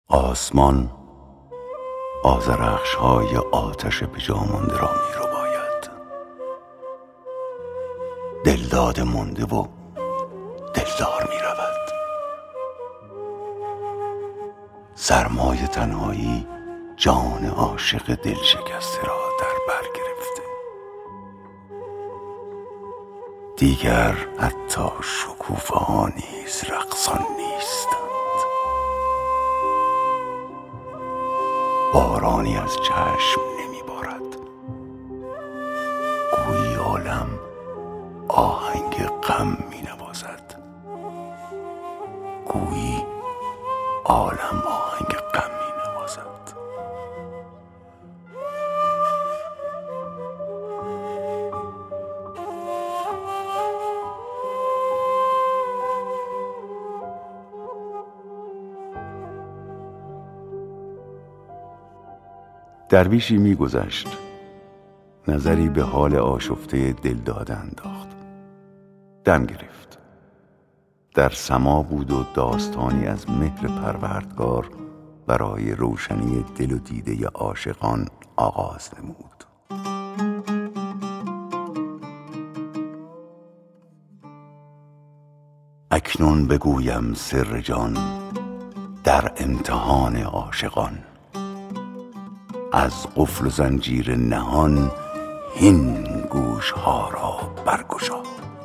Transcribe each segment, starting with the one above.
آسمان آذرخش‌های آتش به جا مانده را می رو باید. دلداده مانده و دلدار می رود. سرمای تنهایی جان عاشق دل شکسته را در بر گرفته. دیگر حتی شکوفه‌ها نیز رقصان نیستند. بارانی از چشم نمی بارد. گویی عالم آهنگ غم می نوازد. گویی عالم آهنگ غم می نوازد. درویشی می گذشت، نظری به حال آشفته دلداده انداخت. دم گرفت. در سما بود و داستانی از مهر پروردگار برای روشنی دل و دیده عاشقان آغاز نمود. اکنون بگویم سر جان در امتحان عاشقان. از قفل و زنجیر نهان هین گوشها را برگشا.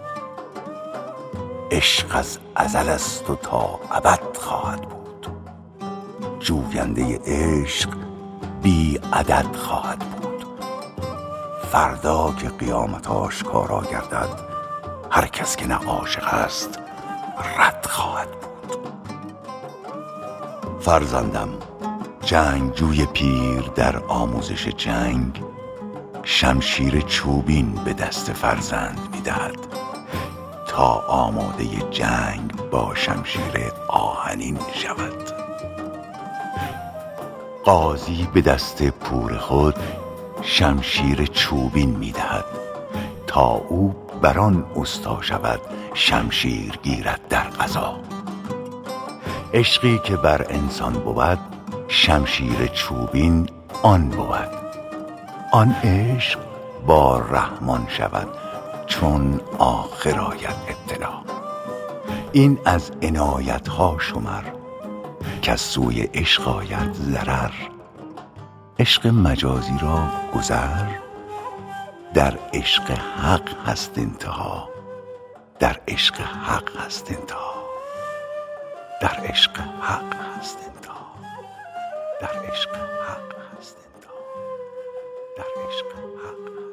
عشق از ازل است و تا ابد خواهد بود. جوینده عشق بی عدد خواهد بود. فردا که قیامت آشکارا گردد، هر کس که نه عاشق است رد خواهد بود. فرزندم، جنگجوی پیر در آموزش جنگ شمشیر چوبین به دست فرزند می‌دهد تا آماده جنگ با شمشیر آهنین شود. قاضی به دست پور خود شمشیر چوبین می‌دهد تا او بر آن استا شود، شمشیر گیرد در قضا. عشقی که بر انسان بود، شمشیر چوبین آن بود. آن عشق با رحمان شود چون آخر آید ابتلا. این از عنایت ها شمر که سوی عشق آید ضرر. عشق مجازی را گذر، در عشق حق هست انتها. در عشق حق هست انتها. در عشق حق هست انتها. در عشق حق هست انتها. در عشق حق